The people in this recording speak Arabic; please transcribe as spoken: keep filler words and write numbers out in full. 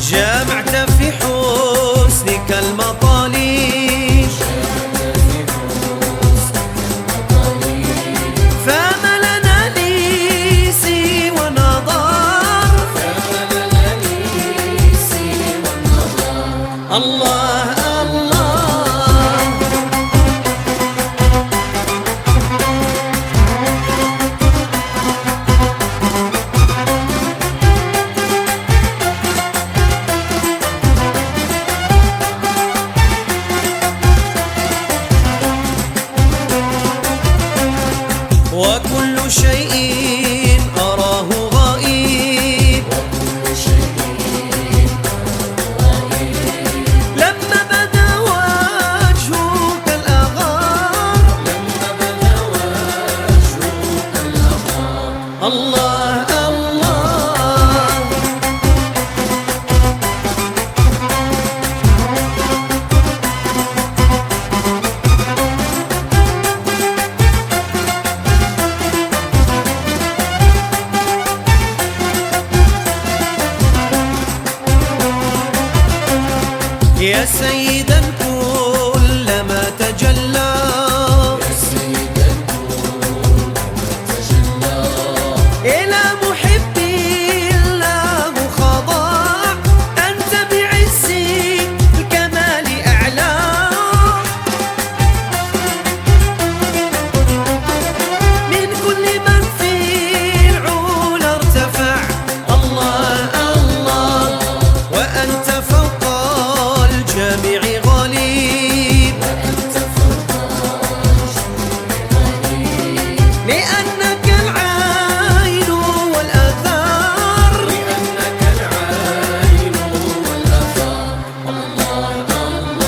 جامعت في حسنك المطالب فما لنا لي سوى النظر الله الله. وكل شيء أراه غائب لما بدا وجهك الأغار الله الله. يا سيد